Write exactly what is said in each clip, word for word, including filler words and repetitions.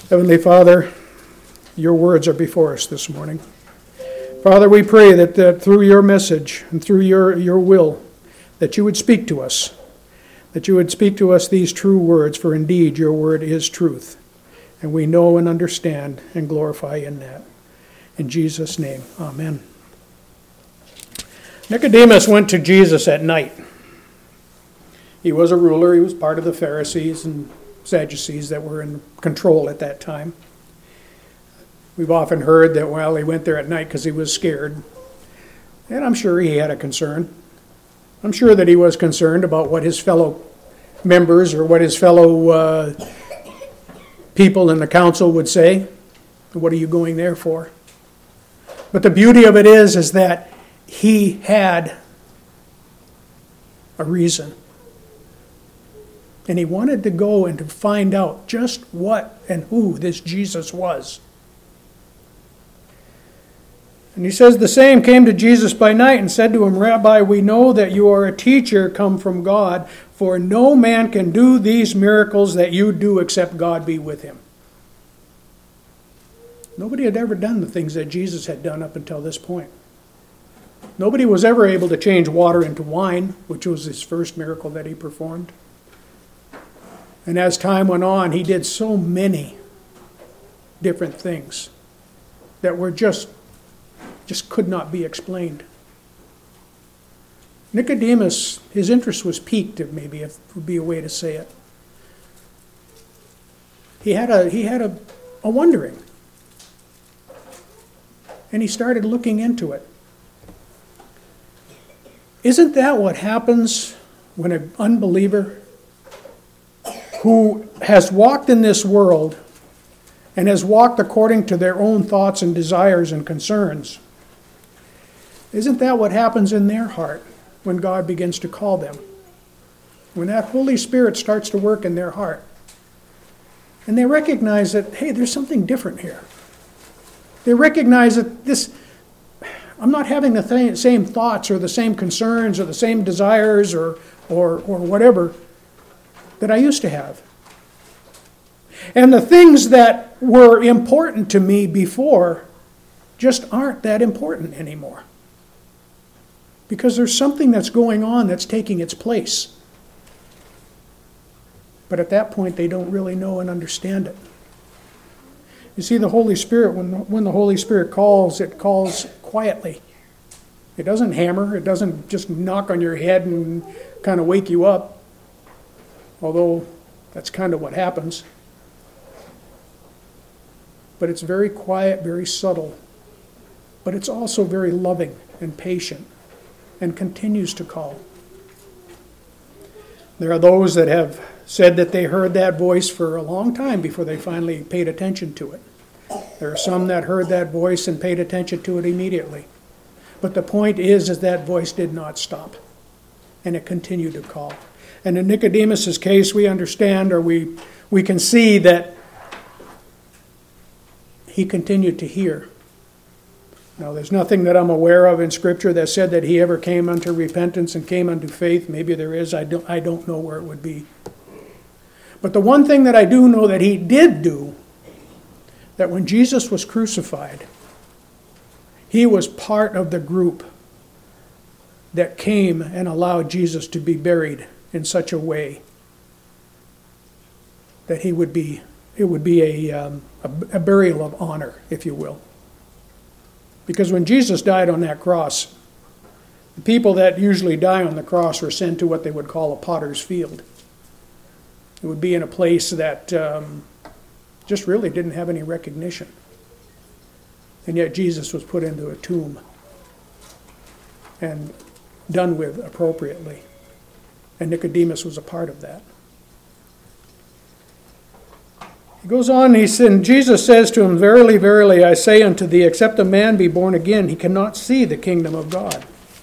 Heavenly Father, your words are before us this morning. Father, we pray that, that through your message and through your, your will, that you would speak to us, that you would speak to us these true words, for indeed your word is truth. And we know and understand and glorify in that. In Jesus' name, amen. Nicodemus went to Jesus at night. He was a ruler. He was part of the Pharisees and Sadducees that were in control at that time. We've often heard that, well, he went there at night because he was scared. And I'm sure he had a concern. I'm sure that he was concerned about what his fellow members or what his fellow uh, people in the council would say. What are you going there for? But the beauty of it is, is that he had a reason. And he wanted to go and to find out just what and who this Jesus was. And he says, the same came to Jesus by night and said to him, Rabbi, we know that you are a teacher come from God, for no man can do these miracles that you do except God be with him. Nobody had ever done the things that Jesus had done up until this point. Nobody was ever able to change water into wine, which was his first miracle that he performed. And as time went on, he did so many different things that were just, just could not be explained. Nicodemus, his interest was piqued, maybe, if would be a way to say it. He had a he had a, a wondering. And he started looking into it. Isn't that what happens when an unbeliever who has walked in this world and has walked according to their own thoughts and desires and concerns, isn't that what happens in their heart when God begins to call them? When that Holy Spirit starts to work in their heart. And they recognize that, hey, there's something different here. They recognize that this, I'm not having the th- same thoughts or the same concerns or the same desires or, or, or whatever that I used to have. And the things that were important to me before just aren't that important anymore. Because there's something that's going on that's taking its place. But at that point, they don't really know and understand it. You see, the Holy Spirit, when, when the Holy Spirit calls, it calls quietly. It doesn't hammer. It doesn't just knock on your head and kind of wake you up. Although that's kind of what happens. But it's very quiet, very subtle. But it's also very loving and patient and continues to call. There are those that have said that they heard that voice for a long time before they finally paid attention to it. There are some that heard that voice and paid attention to it immediately. But the point is, is that voice did not stop. And it continued to call. And in Nicodemus' case, we understand, or we, we can see that he continued to hear. Now, there's nothing that I'm aware of in Scripture that said that he ever came unto repentance and came unto faith. Maybe there is. I don't, I don't know where it would be. But the one thing that I do know that he did do, that when Jesus was crucified, he was part of the group that came and allowed Jesus to be buried in such a way that he would be, it would be a, um, a, a burial of honor, if you will. Because when Jesus died on that cross, the people that usually die on the cross were sent to what they would call a potter's field. It would be in a place that um, just really didn't have any recognition. And yet Jesus was put into a tomb and done with appropriately. And Nicodemus was a part of that. He goes on, he said, and Jesus says to him, Verily, verily, I say unto thee, except a man be born again, he cannot see the kingdom of God.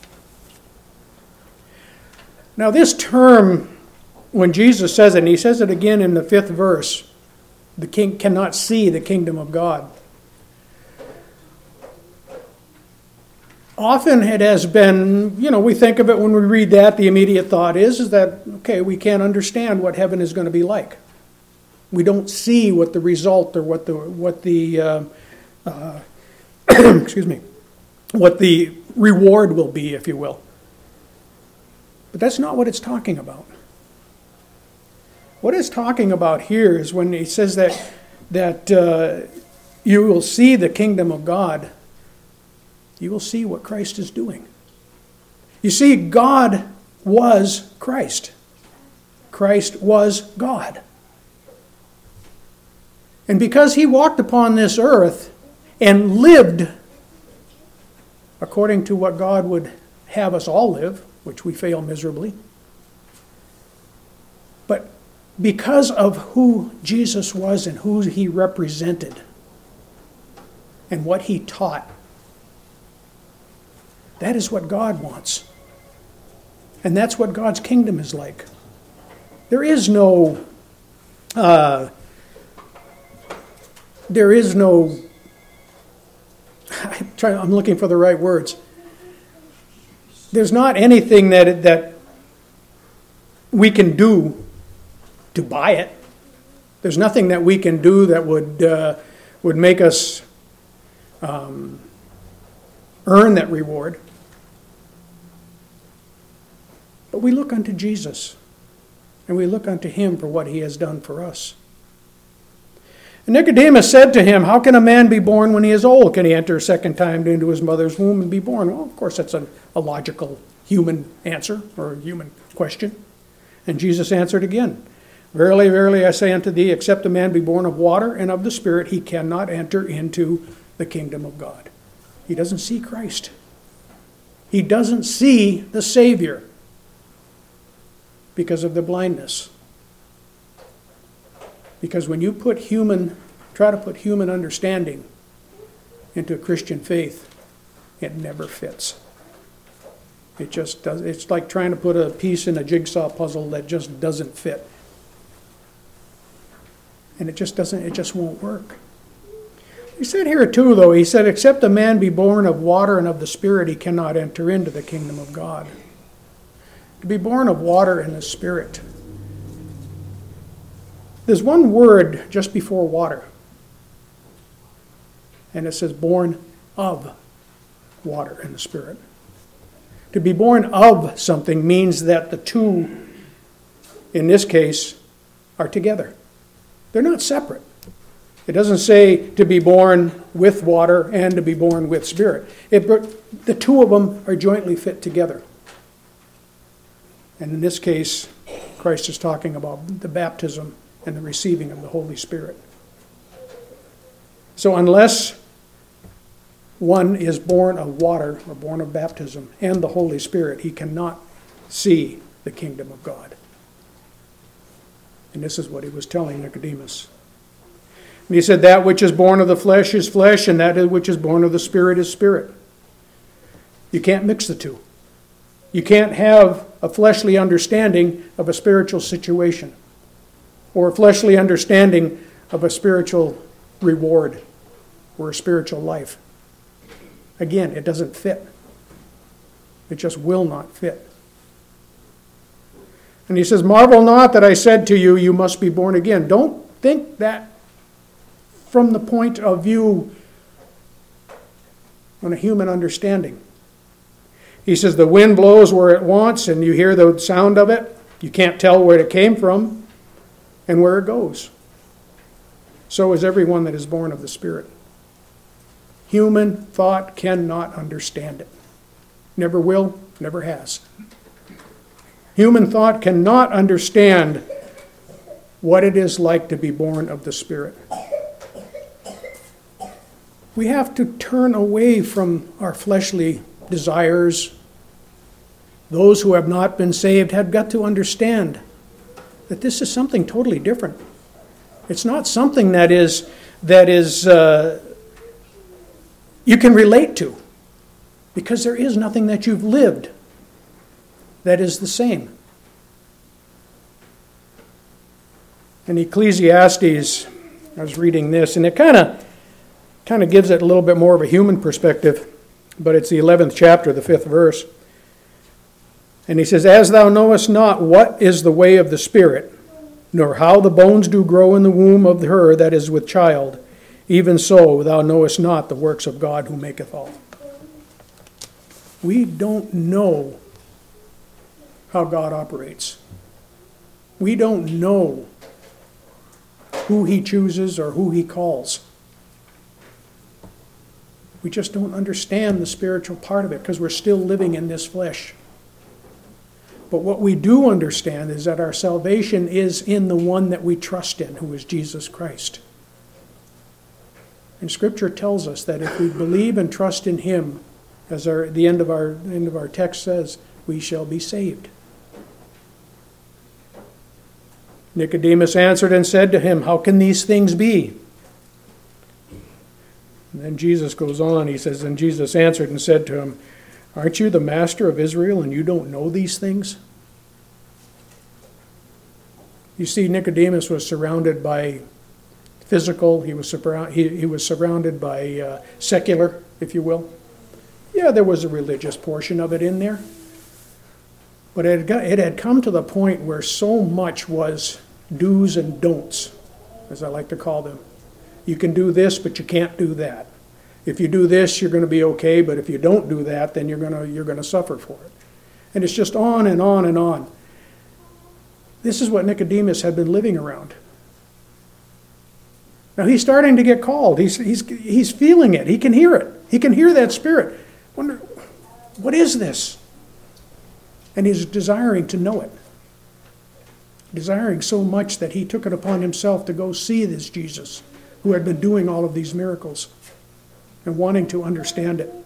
Now this term, when Jesus says it, and he says it again in the fifth verse, the king cannot see the kingdom of God. Often it has been, you know, we think of it when we read that, the immediate thought is, is that, okay, we can't understand what heaven is going to be like. We don't see what the result or what the what the uh, uh, excuse me, what the reward will be, if you will. But that's not what it's talking about. What it's talking about here is when he says that that uh, you will see the kingdom of God. You will see what Christ is doing. You see, God was Christ. Christ was God. And because he walked upon this earth and lived according to what God would have us all live, which we fail miserably, but because of who Jesus was and who he represented and what he taught, that is what God wants. And that's what God's kingdom is like. There is no, uh, there is no, I'm, trying, I'm looking for the right words. There's not anything that that we can do to buy it. There's nothing that we can do that would uh, would make us um, earn that reward. But we look unto Jesus, and we look unto him for what he has done for us. And Nicodemus said to him, how can a man be born when he is old? Can he enter a second time into his mother's womb and be born? Well, of course, that's a, a logical human answer or a human question. And Jesus answered again, verily, verily, I say unto thee, except a man be born of water and of the Spirit, he cannot enter into the kingdom of God. He doesn't see Christ. He doesn't see the Savior because of the blindness. Because when you put human, try to put human understanding into a Christian faith, it never fits. It just does. It's like trying to put a piece in a jigsaw puzzle that just doesn't fit. And it just doesn't, it just won't work. He said here too, though, he said, except a man be born of water and of the Spirit, he cannot enter into the kingdom of God. To be born of water and the Spirit. There's one word just before water. And it says born of water and the Spirit. To be born of something means that the two, in this case, are together. They're not separate. It doesn't say to be born with water and to be born with Spirit. It, the two of them are jointly fit together. And in this case, Christ is talking about the baptism and the receiving of the Holy Spirit. So unless one is born of water or born of baptism and the Holy Spirit, he cannot see the kingdom of God. And this is what he was telling Nicodemus. And he said, that which is born of the flesh is flesh, and that which is born of the Spirit is spirit. You can't mix the two. You can't have a fleshly understanding of a spiritual situation or a fleshly understanding of a spiritual reward or a spiritual life. Again, it doesn't fit. It just will not fit. And he says, marvel not that I said to you, you must be born again. Don't think that from the point of view on a human understanding. He says, the wind blows where it wants, and you hear the sound of it. You can't tell where it came from and where it goes. So is everyone that is born of the Spirit. Human thought cannot understand it. Never will, never has. Human thought cannot understand what it is like to be born of the Spirit. We have to turn away from our fleshly desires. Those who have not been saved have got to understand that this is something totally different. It's not something that is that is uh, you can relate to, because there is nothing that you've lived that is the same. In Ecclesiastes, I was reading this, and it kind of kind of gives it a little bit more of a human perspective, but it's the eleventh chapter, the fifth verse. And he says, as thou knowest not what is the way of the Spirit, nor how the bones do grow in the womb of her that is with child, even so thou knowest not the works of God who maketh all. We don't know how God operates. We don't know who he chooses or who he calls. We just don't understand the spiritual part of it because we're still living in this flesh. But what we do understand is that our salvation is in the one that we trust in, who is Jesus Christ. And Scripture tells us that if we believe and trust in him, as our, the end of our end of our text says, we shall be saved. Nicodemus answered and said to him, how can these things be? And then Jesus goes on, he says, and Jesus answered and said to him, aren't you the master of Israel and you don't know these things? You see, Nicodemus was surrounded by physical, he was, surround, he, he was surrounded by uh, secular, if you will. Yeah, there was a religious portion of it in there. But it had, got, it had come to the point where so much was do's and don'ts, as I like to call them. You can do this, but you can't do that. If you do this, you're going to be okay, but if you don't do that, then you're going to you're going to suffer for it. And it's just on and on and on. This is what Nicodemus had been living around. Now he's starting to get called. He's he's he's feeling it. He can hear it. He can hear that spirit. Wonder, what is this? And he's desiring to know it. Desiring so much that he took it upon himself to go see this Jesus who had been doing all of these miracles and wanting to understand it.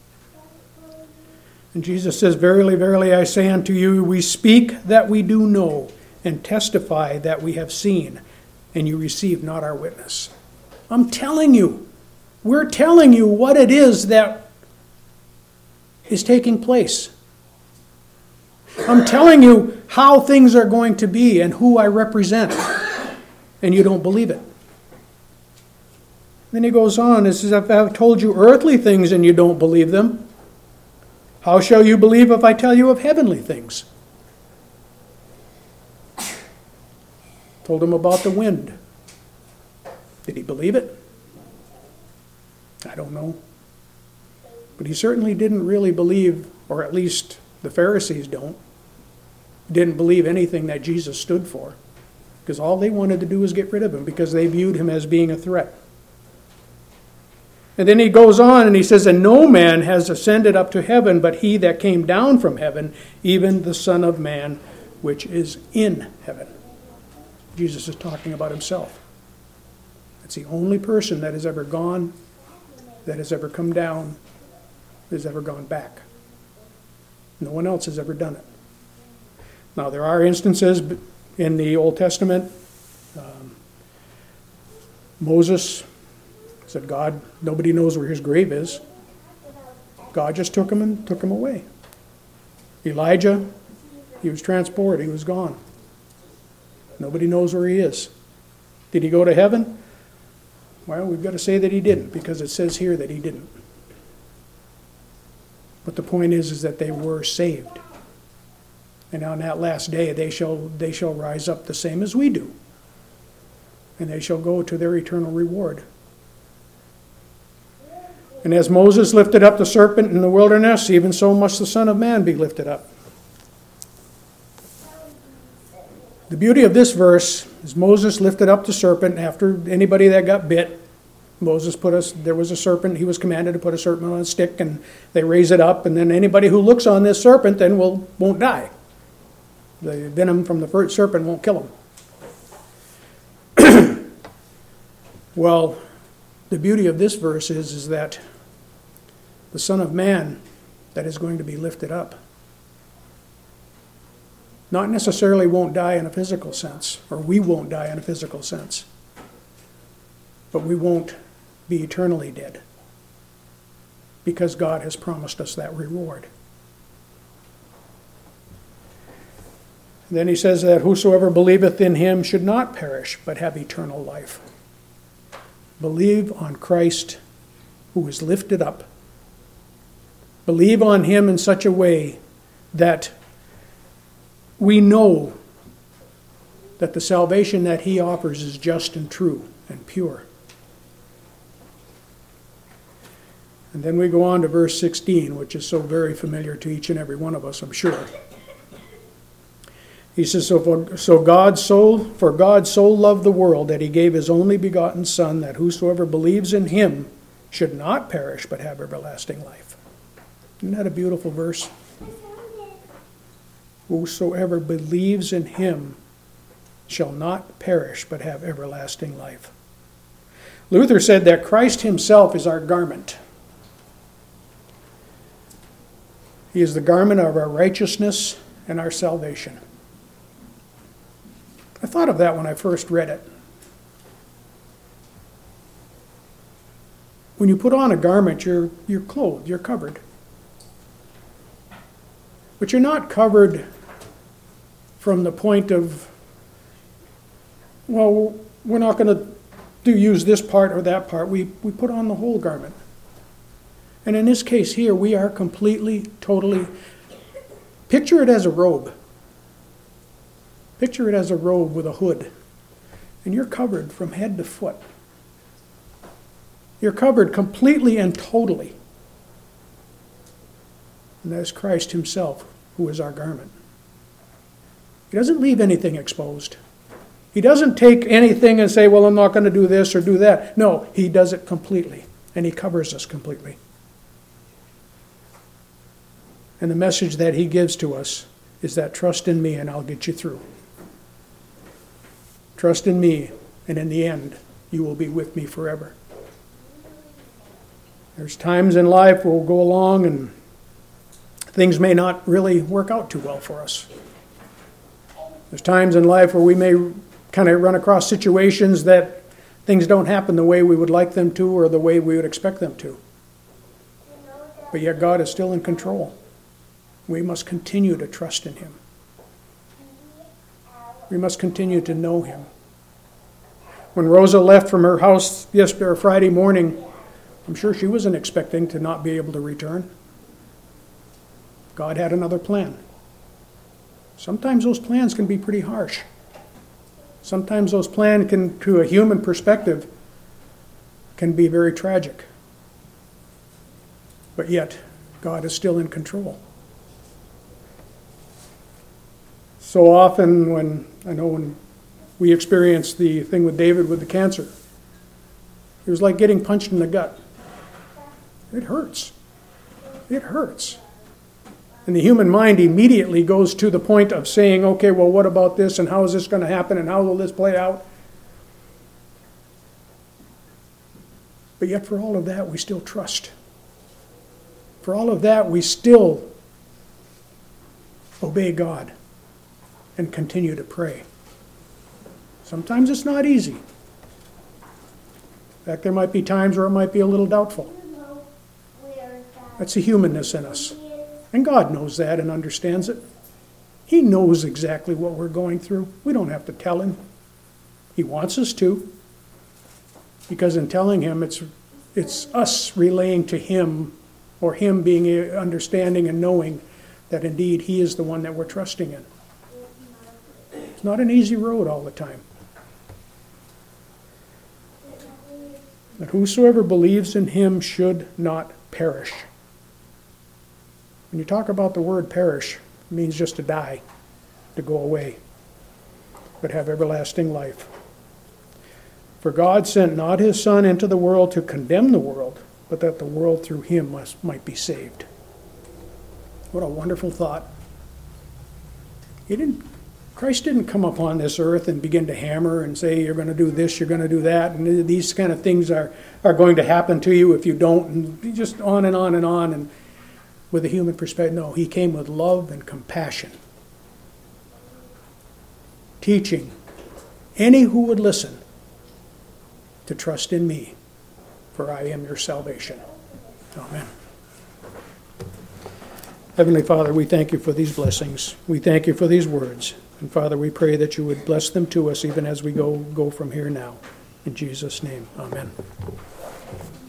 And Jesus says, verily, verily, I say unto you, we speak that we do know and testify that we have seen, and you receive not our witness. I'm telling you, we're telling you what it is that is taking place. I'm telling you how things are going to be and who I represent, and you don't believe it. Then he goes on, it says, if I have told you earthly things and you don't believe them, how shall you believe if I tell you of heavenly things? Told him about the wind. Did he believe it? I don't know. But he certainly didn't really believe, or at least the Pharisees don't, didn't believe anything that Jesus stood for. Because all they wanted to do was get rid of him because they viewed him as being a threat. And then he goes on and he says, and no man has ascended up to heaven but he that came down from heaven, even the Son of Man, which is in heaven. Jesus is talking about himself. That's the only person that has ever gone, that has ever come down, that has ever gone back. No one else has ever done it. Now, there are instances in the Old Testament. Um, Moses said, God, nobody knows where his grave is. God just took him and took him away. Elijah, he was transported, he was gone. Nobody knows where he is. Did he go to heaven? Well, we've got to say that he didn't, because it says here that he didn't. But the point is, is that they were saved. And on that last day, they shall, they shall rise up the same as we do. And they shall go to their eternal reward. And as Moses lifted up the serpent in the wilderness, even so must the Son of Man be lifted up. The beauty of this verse is Moses lifted up the serpent after anybody that got bit. Moses put us, there was a serpent, he was commanded to put a serpent on a stick, and they raise it up, and then anybody who looks on this serpent then will, won't die. The venom from the first serpent won't kill him. Well, the beauty of this verse is, is that the Son of Man that is going to be lifted up not necessarily won't die in a physical sense, or we won't die in a physical sense, but we won't be eternally dead because God has promised us that reward. Then he says that whosoever believeth in him should not perish, but have eternal life. Believe on Christ who is lifted up. Believe on him in such a way that we know that the salvation that he offers is just and true and pure. And then we go on to verse sixteen, which is so very familiar to each and every one of us, I'm sure. He says, so for, so God so for God so loved the world that he gave his only begotten Son, that whosoever believes in him should not perish but have everlasting life. Isn't that a beautiful verse? Whosoever believes in him shall not perish but have everlasting life. Luther said that Christ himself is our garment. He is the garment of our righteousness and our salvation. I thought of that when I first read it. When you put on a garment, you're, you're clothed, you're covered. But you're not covered from the point of, well, we're not going to do use this part or that part. We, we put on the whole garment. And in this case here, we are completely, totally, picture it as a robe. Picture it as a robe with a hood. And you're covered from head to foot. You're covered completely and totally. And that is Christ himself, who is our garment. He doesn't leave anything exposed. He doesn't take anything and say, well, I'm not going to do this or do that. No, he does it completely. And he covers us completely. And the message that he gives to us is that trust in me and I'll get you through. Trust in me, and in the end, you will be with me forever. There's times in life where we'll go along and things may not really work out too well for us. There's times in life where we may kind of run across situations that things don't happen the way we would like them to or the way we would expect them to. But yet God is still in control. We must continue to trust in him. We must continue to know him. When Rosa left from her house yesterday or Friday morning, I'm sure she wasn't expecting to not be able to return. God had another plan. Sometimes those plans can be pretty harsh. Sometimes those plans can, to a human perspective, can be very tragic. But yet, God is still in control. So often when, I know when we experienced the thing with David with the cancer, it was like getting punched in the gut. It hurts. It hurts. And the human mind immediately goes to the point of saying, okay, well, what about this, and how is this going to happen, and how will this play out? But yet for all of that, we still trust. For all of that, we still obey God and continue to pray. Sometimes it's not easy. In fact, there might be times where it might be a little doubtful. That's the humanness in us. And God knows that and understands it. He knows exactly what we're going through. We don't have to tell him. He wants us to. Because in telling him, it's, it's us relaying to him, or him being understanding and knowing that indeed he is the one that we're trusting in. It's not an easy road all the time. But whosoever believes in him should not perish. When you talk about the word perish, it means just to die, to go away, but have everlasting life. For God sent not his Son into the world to condemn the world, but that the world through him must, might be saved. What a wonderful thought. He didn't, Christ didn't come upon this earth and begin to hammer and say, you're going to do this, you're going to do that, and these kind of things are, are going to happen to you if you don't, and just on and on and on. And with a human perspective, no, he came with love and compassion, teaching any who would listen to trust in me, for I am your salvation. Amen. Heavenly Father, we thank you for these blessings. We thank you for these words. And Father, we pray that you would bless them to us even as we go, go from here now. In Jesus' name, amen.